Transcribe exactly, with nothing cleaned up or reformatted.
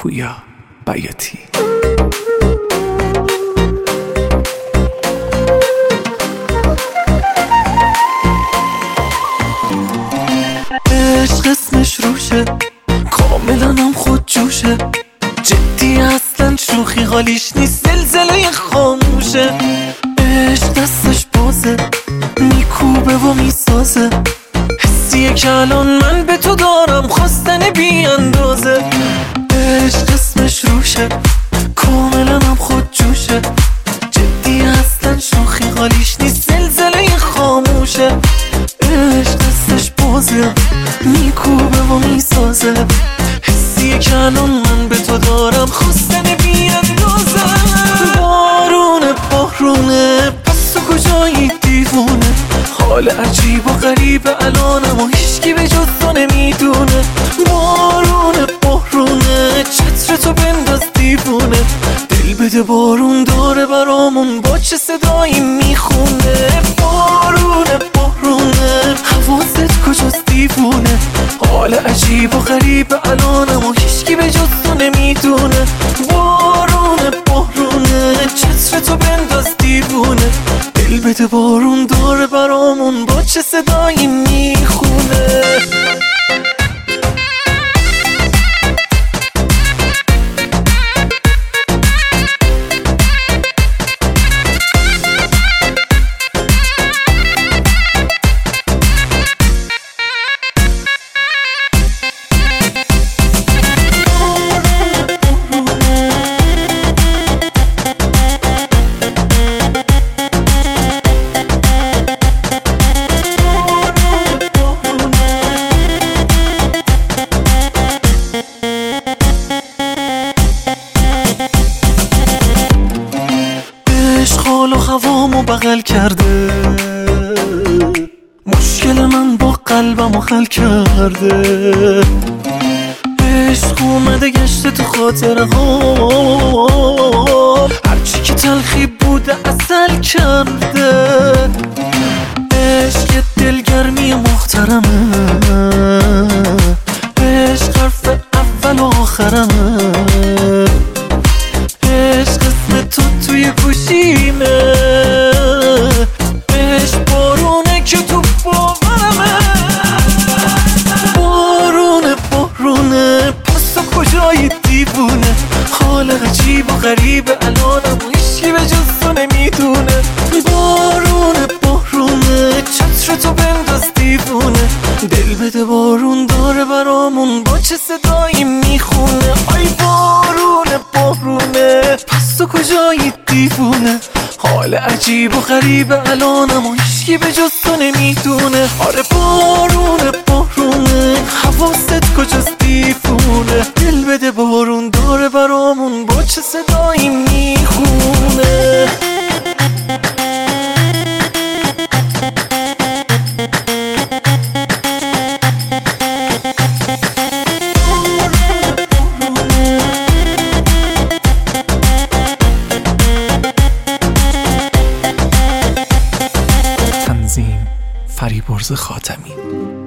پویا بیاتی. عشق اسمش روشه، کاملا هم خود جوشه، جدی اصلا شوخی حالیش نیست، زلزله خاموشه. عشق دستش بازه، میکوبه و میسازه، حسیه که الان من به تو دارم، خواستن بی اندازه. عشق اسمش روشه، کاملا هم خود جوشه، جدی اصلا شوخی حالیش نیست، زلزله خاموشه. عشق دستش بازه، میکوبه و میسازه، حسیه که الان من به تو دارم، خواستن بی اندازه. بارونه بارونه پس تو کجایی دیوونه، حال عجیب و غریب الانم و هیچکی به جز تو نمیدونه. بارونه بارونه چتر تو بنداز دیوونه، دل بده بارون داره برامون با چه صدایی میخونه. بارونه بارونه حواست کجاست دیوونه، حال عجیب و غریب الانم و هیچکی به جز تو نمیدونه. بارونه بارونه چتر تو بنداز دیوونه، دل بده بارون داره برامون با چه صدایی میخونه. حال و هوامو بغل کرده، مشکل من با قلبمو حل کرده. عشق اومده گشته تو خاطره ها، هرچی که تلخی بوده عسل کرده. عشق دلگرمی محترمه، عشق حرف اول و آخرمه، عشق اسم تو توی گوشیمه، عشق بارونه که تو باورمه. بارونه بارونه پس تو کجایی دیوونه، حال عجیب و غریب الانم و هیچکی به جز تو نمیدونه. بارونه بارونه چتر تو بنداز دیوونه، دل بده بارون داره برامون با چه صدایی میخونه. آی بارونه بارونه پس تو کجایی دیوونه، حال عجیب و غریب الانم و هیچکی به جز تو نمیدونه. آره بارونه بارونه حواست کجاست دیوونه، دل بده بارون داره برامون با چه صدایی میخونه. تنظیم فریبرز خاتمی.